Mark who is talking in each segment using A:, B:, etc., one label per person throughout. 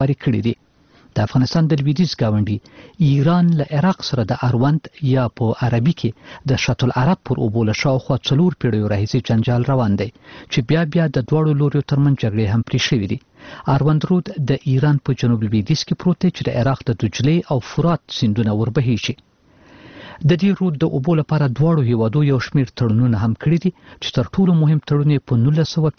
A: پرې کړې دي. د افغانستان د لویدیځ ګاونډي ایران له عراق سره د اروند یا په عربي کې د شط العرب پر اوبو له شاوخوا 4 پیړیو راهیسې جنجال روان دی چې بیا د دواړو لوریو ترمنځ جګړې هم پرې شوې دي. اروند رود د ایران په جنوب لویدیځ کې پروت دی چې د عراق د دجلې او فرات سیندونه وربهیږي. د دې رود د اوبو لپاره دواړو هیوادو یو شمېر تړونونه هم کړي دي چې تر ټولو مهم تړون یې په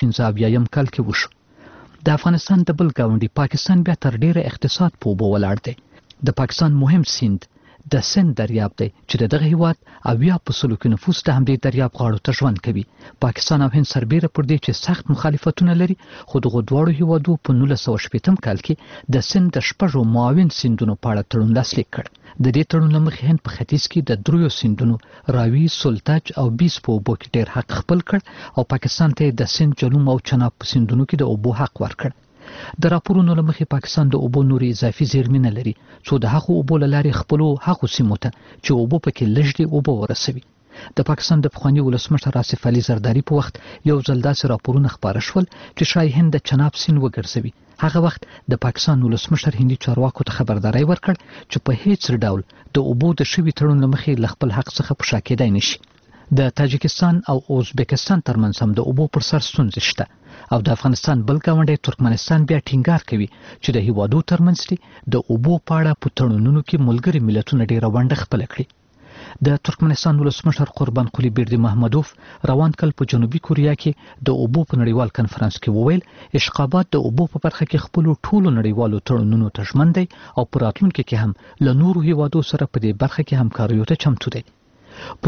A: 1975 کال کې وشو. د افغانستان د بل ګاونډي پاکستان بیا تر ډیره اقتصاد په اوبو ولاړ دی. د پاکستان مهم سیند د سند دریاب دی چې دغه هیواد 80% کې نفوس د همدې دریاب غاړو ته ژوند کوي. پاکستان او هند سربېره پر دې چې سخت مخالفتونه لري، خو دغه دواړو هیوادو په 1980 کال کې د سند د 6 معاون سیندونو په اړه تړون لاسلیک کړ. د دې تړون مخې هند په ختیځ کې د 3 سیندونو راوي، سلطج او بیس په اوبو کې ډېر حق خپل کړ او پاکستان ته د سند، جلوم او چناب په سیندونو کې د اوبو حق ورکړ. د راپورونو مخې پاکستان د اوبو نوري اضافي زیرمې نه لري څو د هغو اوبو له لارې خپلو هغو سیمو ته چې اوبو پکې لږ دي اوبه ورسوي. د پاکستان د پخواني ولسمشر آصف علي زرداري په وخت یو ځل داسې راپورونه خپاره شول چې شاید هند د چناب سیند وګرځوي. هغه وخت د پاکستان ولسمشر هندي چارواکو ته خبرداري ورکړ چې په هیڅ ډول د اوبو د شوي تړون مخې له خپل حق څخه په شا کېدای نشي. د تاجکستان او ازبکستان ترمنځ هم د اوبو پر سر ستونزې شته او د افغانستان بل ګاونډی ترکمنستان بیا ټینګار کوي چې د هیوادو ترمنځ د اوبو په اړه په تړونونو کې ملګري ملتونه ډیره ونډه خپله کړي. د ترکمنستان ولسمشر قربان قلی بیردی محمدوف روان کال په جنوبي کوریا کې د اوبو په نړیوال کنفرانس کې وویل اشقابات د اوبو په برخه کې خپل ټولو نړیوالو تړونونو ته ژمن دی او په راتلونکي کې هم له نورو هیوادو سره په دې برخه کې همکاریو ته چمتو دی. په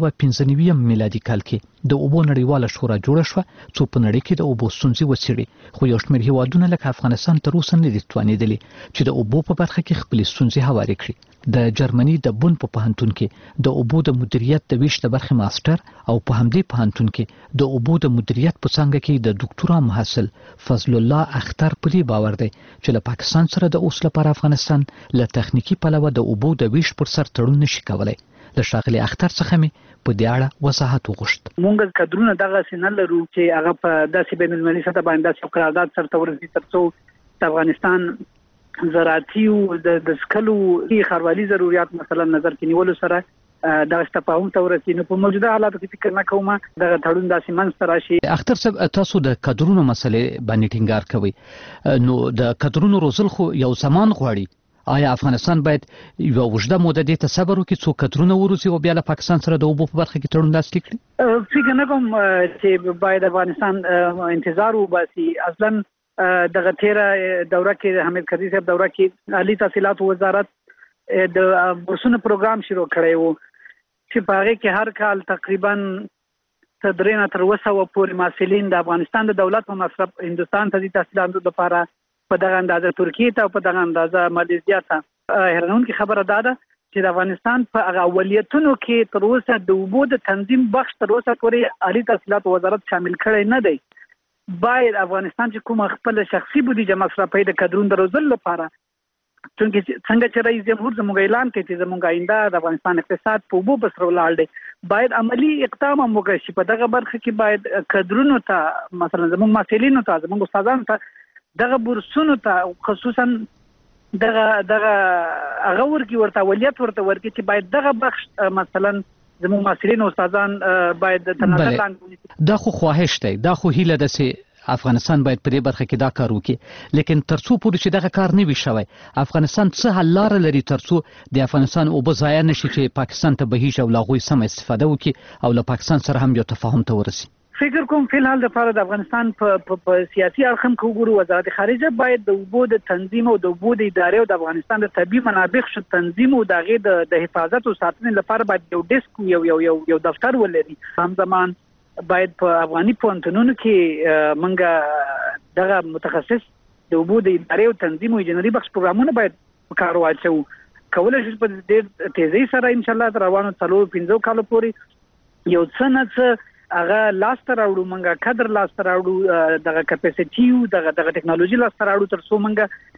A: 1995 میلادي کال کې د اوبو نړیواله شورا جوړه شوه څو په نړۍ کې د اوبو ستونزې وڅېړي، خو یو شمېر هیوادونه لکه افغانستان تر اوسه نه دي توانېدلي چې د اوبو په برخه کې خپلې ستونزې هوارې کړي. د جرمني د بون په پوهنتون کې د اوبو د مدیریت د ویش د برخې ماستر او په همدې پوهنتون کې د اوبو د مدیریت په څانګه کې د ډاکټورا محصل فضل الله اختر په دې باور دی چې له پاکستان سره د اوس لپاره افغانستان له تخنیکی پلوه د اوبو د ویش پر سر تړون نشي کولای. د ښاغلي اختر څخه مې په دې اړه وضاحت وغوښت.
B: مونږ کډرونه دغه سینل لرو چې هغه په داسې بین المللي سطح باندې داسې قرارداد سره ورسېږي ترڅو د افغانستان زراعتي او د سکلو خاروالي ضرورت مثلا نظر کې نیولو سره د تفاهم ته ورسېږي. نو په موجوده حالاتو کې فکر نه کوم دغه تړون داسې منځ ته راشي.
A: اختر صاحب، تاسو د کډرونو مسلې باندې ټینګار کوئ، نو د کډرونو روزل خو یو زمان غواړي. آیا افغانستان باید یو اوږده موده دې ته صبر وکړي څو کډرونه وروزي او بیا له پاکستان سره د اوبو په برخه کې تړون لاسلیک کړي؟
B: فکر نه کوم چې باید افغانستان انتظار وباسي. اصلا دغه تیره دوره کې حمید کرزي صاحب دوره کې عالی تحصیلات وزارت د بورسونو پروګرام شروع کړی و چې په هغه کې هر کال تقریبا تدرین تر 200 پورې محصلین د افغانستان د دولت په مصرف هندستان ته د تحصیلاتو لپاره په دغه اندازه ترکیه ته او په دغه اندازه مالیزیا ته هرنونکي خبره ده چې د افغانستان په هغه اولویتونو کې تر اوسه د اوبو د تنظیم بخش تر اوسه پورې عالی تحصیلات وزارت شامل کړی نه دی. باید افغانستان چې کوم خپل شخصي بودیجه مصرفي د کډرون دروزل لپاره څنګه چې رئیس جمهور زموږ اعلان کوي چې زموږ آینده د افغانستان اقتصاد په اوبو بسر ولاړ دی، باید عملی اقدام هم وکړي چې په دغه برخه کې باید کډرونو ته مثلا زموږ محصلینو ته زموږ استادانو ته دغه بورسونو ته خصوصا دغه هغه ورته اولویت ورته ورکړي چې باید دغه بخش مثلا زموږ محصلین او استادان باید تنظیم لاندې.
A: دا خو خواهش دی، دا خو هیله ده چې افغانستان باید په دې برخه کې دا کار وکړي، لیکن ترڅو پورې چې دغه کار نه وي شوی افغانستان څه حل لاره لري ترڅو د افغانستان اوبه ضایع نشي چې پاکستان ته بهیږي او له هغوی سمه استفاده وکړي او له پاکستان سره هم یو تفاهم ته ورسي.
B: فکر کوم فلحال د لپاره د افغانستان په سیاسي اړخ هم وګورو وزارت خارجه باید د اوبو د تنظیم او د اوبو د ادارې او د افغانستان د طبي منابع شو تنظیم او د حفاظت او ساتنې لپاره باید یو ډیسک یو دفتر ولري. همزمان باید په افغاني پوهنتونونو کې منګه دغه متخصص د اوبو د ادارې او تنظیم او انجنیري بخش پروګرامونه باید کار واچو. کولای شي په ډېر تیزی سره ان شاء الله روانو 4-5 کال پورې یو څه نه هغه لاس ته راوړو، منګه کډر لاس ته راوړو، دغه کپاسټي او دغه ټکنالوژي لاس ته راوړو ترڅو منګه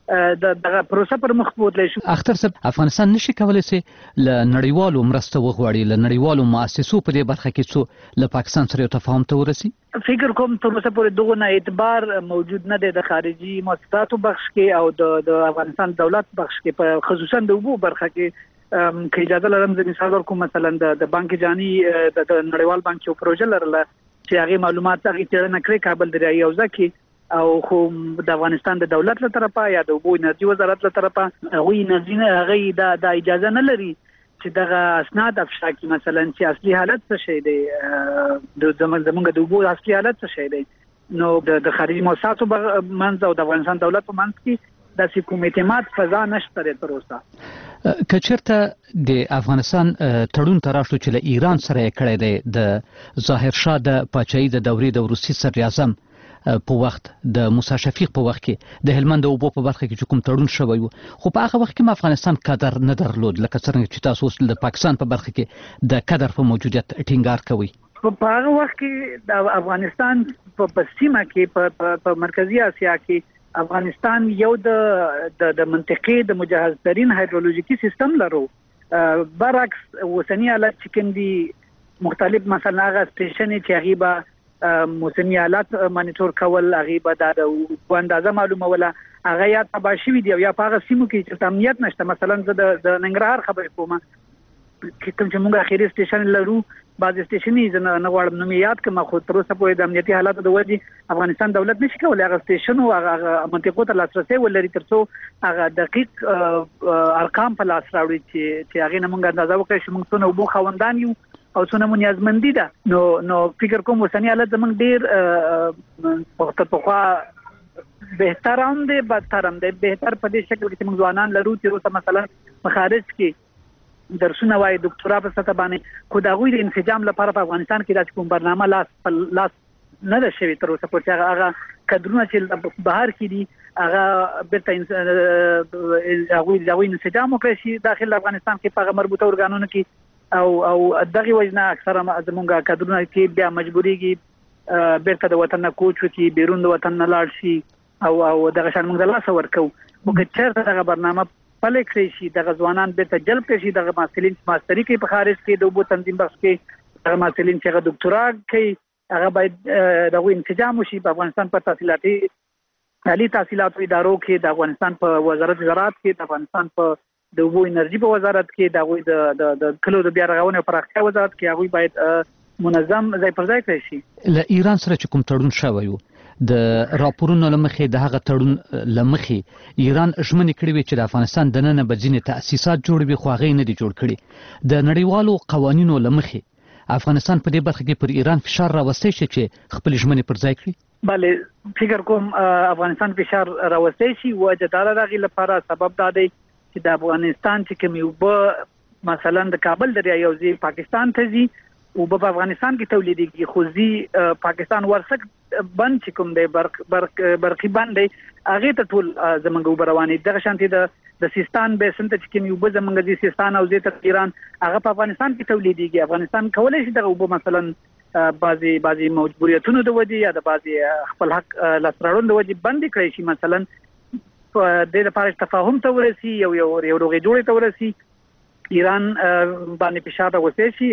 B: د پروسه پر مخ بوتلی شو.
A: اختر صاحب افغانستان نشي کولای سي ل نړیوالو مرسته وغواړي، ل نړیوالو مؤسسو په دې برخه کې څو له پاکستان سره یو تفاهم ته ورسي.
B: فکر کوم تر اوسه پورې دغه نه اعتبار موجود نه دی د خارجي مؤسساتو بخش کې او د افغانستان دولت بخش کې، په خصوصا د اوبو برخه کې که اجازه لرم زه مثال ورکوم. مثلا د بانک جهانی د نړیوال بانک یو پروژه لرله چې هغه معلومات هغه څېړنه کړې کابل دریایي حوزه کې، او خو د افغانستان د دولت له طرفه یا د اوبو انرژي وزارت له طرفه هغه انرژي هغه د اجازه نه لري چې دغه اسناد افشا کی، مثلا چې اصلي حالت څه شي دی، د زمونږ د اوبو اصلي حالت څه شي دی. نو د خارجي مؤسساتو منځ او د افغانستان دولت په منځ کې د کوم اعتماد فضا نشته تر اوسه.
A: کچرته د افغانستان تړون تراشلو چې له ایران سره کړی دی د ظاهر شاه د پاچاهي د دورې د روسي صدر اعظم په وخت د موسی شفیق په وخت کې د هلمند اوبو په برخه کې چې کوم تړون شوی و، خو په هغه وخت کې افغانستان قدر نه درلود، لکه څنګه چې تاسو اوس د پاکستان په برخه کې د قدر په موجودیت ټینګار کوي.
B: په هغه وخت کې د افغانستان په سیمه کې په مرکزی اسیا کې افغانستان یو د منطقې د مجهز ترين هایدرولوژیکي سیستم لرو، برعکس وسنی حالت چې کوم دي مختلف مثلا هغه سټیشن چې هغه موسمي حالات مانیټور کول، هغه به د اندازه معلومه ولا هغه یا تباشوي دی یا په هغه سیمو کې چې امنیت نشته. مثلا د ننګرهار خبرې کوم کوم چې موږ اخیری سټیشن لرو، بعض سټیشنې نه غواړم نوم یاد کړم، خو تر اوسه پورې د امنیتي حالات د وجې افغانستان دولت نشي کولای هغه سټیشن او هغه منطقو ته لاسرسي ولري ترڅو هغه دقیق ارقام په لاس راوړي چې هغه نه موږ اندازه وکړو چې موږ څونه وبو خوندان یو او څونه مو نیازمندي ده. نو فکر کوم وسنی حالت زمونږ ډیر په خوا بهتر هم دی بدتر هم دی. بهتر په دې شکل کې موږ ځوانان لرو چې اوس مثلا مخارج کې درسونه وایي، ډاکټرا په سطح باندې، خو د هغوی د انسجام لپاره په افغانستان کې داسې کوم برنامه لاس نه ده شوې تر اوسه پورې. هغه کډرونه چې بهر کې دي هغه بیرته هغوی انسجام وکړي شي داخل افغانستان کې په هغه مربوطه ارګانونو کې، او دغه وجنه اکثره زمونږه کډرونه کې بیا مجبوريږي بیرته د وطن نه کوچ وکړي، بیرون د وطن نه لاړ شي او دغه شان موږ د لاس ورکو. او که چېرته دغه برنامه پلي کړی شي، دغه ځوانان بیرته جلب کړي شي، دغه محصلین ماستری کوي په خارج کې د اوبو تنظیم بخش کې، دغه محصلین چې ډاکټرا کوي هغه باید دغه انتظام وشي. په افغانستان په تحصیلاتي عالی تحصیلاتو ادارو کې، د افغانستان په وزارت زراعت کې، د افغانستان په د اوبو انرژي په وزارت کې، د کلو د بیا رغونې او پراختیا وزارت کې هغه باید منظم ځای پر ځای کړی شي.
A: له ایران سره چې کوم تړون شوی و، د راپورونو لمخې د هغه تړون لمخې ایران ژمنې کړې وي چې د افغانستان دننه به ځینې تأسیسات جوړوي، خو هغه نه دي جوړ کړي. د نړیوالو قوانینو لمخې افغانستان په دې برخه کې پر ایران فشار راوستی شي چې خپل ژمنې پر ځای کړي.
B: بله فکر کوم افغانستان فشار راوستی شي، وجه دا راغی لپاره سبب دا دی چې د افغانستان چې کوم اوبه مثلا د کابل دریایي حوزې پاکستان ته ځي، اوبه په افغانستان کې تولیدېږي، خو ځي پاکستان ورسک بند چې کوم دی برقي بند دی هغه ته ټول زمونږ اوبه روانې. دغه شانتي د سیستان بیسن ته چې کوم اوبه زمونږ د سیستان او ته ایران هغه په افغانستان کې تولیدېږي. افغانستان کولای شي دغه اوبه مثلا بعضي مجبوریتونو د وجې یا د بعضي خپل حق لاسراړون د وجې بند کړی شي، مثلا په دې لپاره تفاهم ته ورسي یو روغې جوړې ته ورسي، ایران باندې فشار راوستي شي.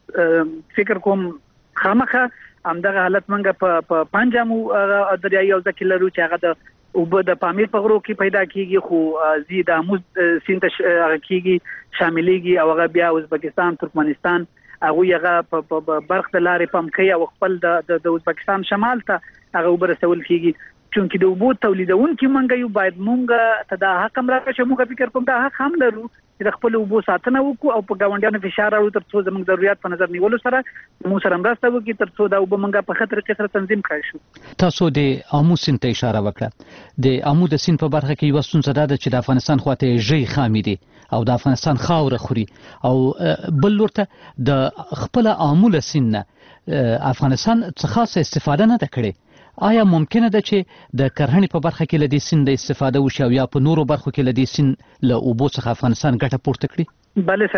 B: فکر کوم خامخه همدغه حالت منګه په پنجامو دریایي حوزه کې لرو چې هغه د اوبه د پامیر په غرو کې پیدا کیږي، خو زی د اموز سیند هغه کیږي شاملېږي او هغه بیا ازبکستان، ترکمنستان هغه په برخ د لارې پم کوي او خپل د ازبکستان شمال ته هغه اوبه رسول کیږي. چونکې د اوبو تولیدونکو منګه یو باید مونږ ته د حق امر راکړي، موږ فکر کوم دا حق هم لرو چې د خپل اوبو ساتنه وکړو او په ګاونډیانو فشار راوړو ترڅو زموږ ضرورت په نظر نیولو سره موږ سره مرسته وکړي ترڅو دا اوبه منګه په خطر کې سره تنظیم کړی شو.
A: تاسو د آمو سیند ته اشاره وکړه. د آمو د سیند په برخه کې یو ستونزه ده چې د افغانستان خواته ژی خامي دي او د افغانستان خاوره خوري او بل لورته د خپل آمو له سیند افغانستان څخه خاصه استفاده نه کړي. آیا ممکنه ده چې د کرهڼې په برخه کې له دې سیند استفاده وشي او یا په نورو برخو کې له دې سیند له اوبو څخه افغانستان ګټه پورته کړي؟
B: بله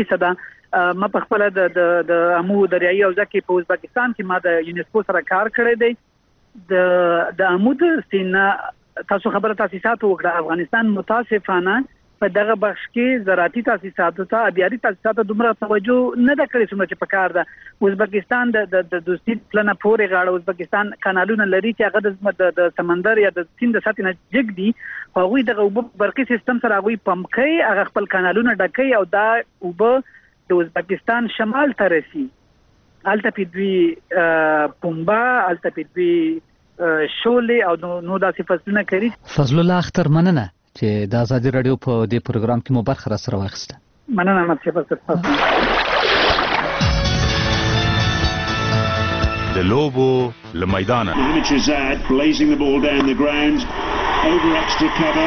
B: 100% ما په خپل د آمو دریایي حوزه کې په ازبکستان کې ما د یونسکو سره کار کړی دی. د آمو د سیند تاسو خبره تاسیسات وکړه افغانستان متاسفانه په دغه بخش کې زراعتي تاسیساتو ته ابياري تاسیساتو دومره توجه نه ده کړې څومره چې پکار ده ازبکستان د دوستي پلان پورې غاړه ازبکستان کانالونه لري چې هغه د سمندر یا د سیند د ساتنه جګ دي هغه دغه برقي سیستم سره هغه پمپ کوي هغه خپل کانالونه ډکوي او دا د ازبکستان شمال ته رسي الته پیدوی پومبا الته پیدوی شولې او نو داسې فصلونه کوي.
A: فضل الله اختر مننه چې د آزادي رادیو په دې پروګرام کې مو برخه را سره واخیسته.
B: مننه احمد صاحب.
C: د لوبو له میدانه blazing the ball down the ground over extra cover.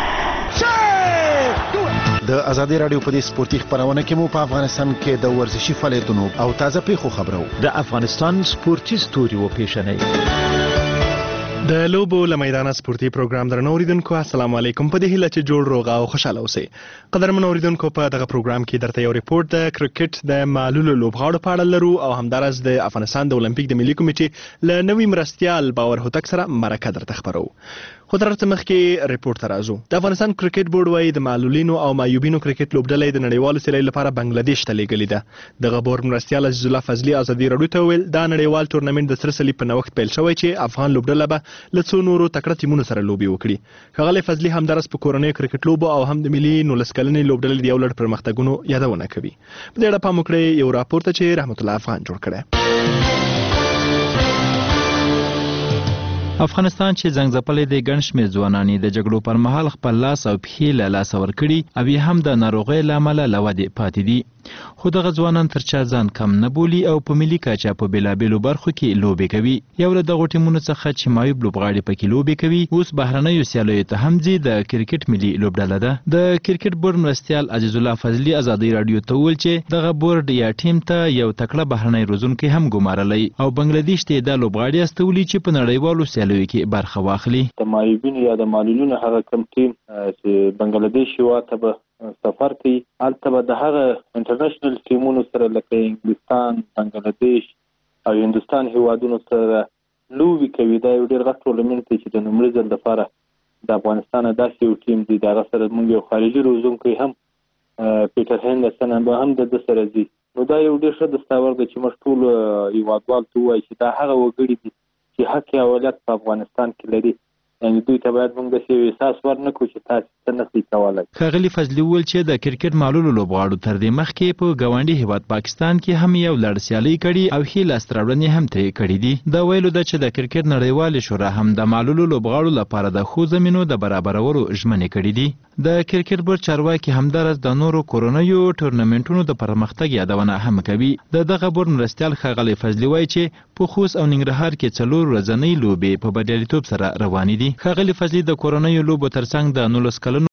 D: د آزادي رادیو په دې سپورتي خبرونه کې مو په افغانستان کې د ورزشي فعالیتونو او تازه پیښو خبرو
E: د افغانستان سپورتي ستوري و پیښنې
F: د لوبو له میدانه سپورتي پروګرام درنو اوریدونکو السلام علیکم. په دې هیله چې جوړ روغ او خوشاله اوسئ. قدرمن اوریدونکو په دغه پروګرام کې درته یو ریپورت د کرکټ د معلولو لوبغاړو په اړه لرو او همدارس د افغانستان د اولمپیک د ملي کمیټې له نوي مرستیال باور هوتک سره مرکه درته خبرو. خو تر څه مخکې ریپورت ته راځو. د افغانستان کرکټ بورډ وايي د معلولینو او معیوبینو کرکټ لوبډلې د نړیوالو سیالیو لپاره بنگلاديش ته لیږلې ده. دغه بورډ مرستیال عزیز الله فضلي آزادي رادیو ته ویل دا نړیوال تورنمنت د سره صلیب په نوښت پیل شوی چې افغان لوبډله به له څو نورو تکړه ټیمونو سره لوبي وکړي. ښاغلی فضلي همدارس په کورنۍ کرکټ لوبو او هم د ملي 19 کلنې لوبډلې د یو لړ پرمختګونو یادونه کوي. په دې اړه پام وکړئ یو راپور ته چې رحمت الله افغان جوړ کړی.
E: افغانستان چې زنګ ځپلې د ګڼ شمېر ځوانان د جګړو پر مهال خپل لاس او پښې له لاسه ورکړي او هم د ناروغۍ له امله له ودې پاتې دي. خو دغه ځوانان تر چا ځان کم نه بولي او په ملي کچه په بېلابېلو برخو کې لوبې کوي. یو له دغو ټیمونو څخه چې معیوب لوبغاړي پکې لوبې کوي اوس بهرنیو سیالیو ته هم ځي. د کرکټ ملي لوبډله ده. د کرکټ بورډ مرستیال عزیز الله فضلي آزادي رادیو ته وویل چې دغه بورډ یا ټیم ته یو تکړه بهرنی روزونکی هم ګمارلی او بنگلاديش ته دا لوبغاړي استولي چې په نړیوالو سیالیو کې برخه واخلي.
G: د معیوبینو یا د معلولینو هغه کم ټیم چې بنگلاديش هیواد ته سفر کوي هلته به د هغه انټرنیشنل ټیمونو سره لکه انګلستان بنگلاديش او هندوستان هیوادونو سره لوبې کوي. دا یو ډېر غټ ټورنمنټ دی چې د لومړي ځل لپاره د افغانستان داسې یو ټیم دی. د هغه سره موږ یو خارجي روزونکی هم پیټر هندرسن هم د سره ځي. نو دا یو ډېر ښه دستاورد دی چې موږ ټول هیوادوال ته ووایو چې دا هغه وګړي دي چې حق یا اولاد په افغانستان کې لري. یعنې دوی ته باید موږ داسې یو احساس ورنکړو چې تاسې څه نشئ کولی.
E: ښاغلي فضلي وویل چې د کرکټ معلولو لوبغاړو تر دې مخکې په ګاونډي هیواد پاکستان کې هم یو لړ سیالۍ کړي او ښې لاسته راوړنې هم ترې کړي دي. دا ویلو ده چې د کرکټ نړیوالې شورا هم د معلولو لوبغاړو لپاره د ښو زمینو د برابرولو ژمنې کړي دي. د کرکټ بورډ چارواکي همدارس د نورو کورنیو ټورنمنټونو د پرمختګ یادونه هم کوي. د دغه بورډ مرستیال ښاغلی فضلي وایي چې په خوست او ننګرهار کې 4 ورځنۍ لوبې په بریالیتوب سره روانې دي. ښاغلي فضلي د کورنیو لوبو ترڅنګ د 19 کلنو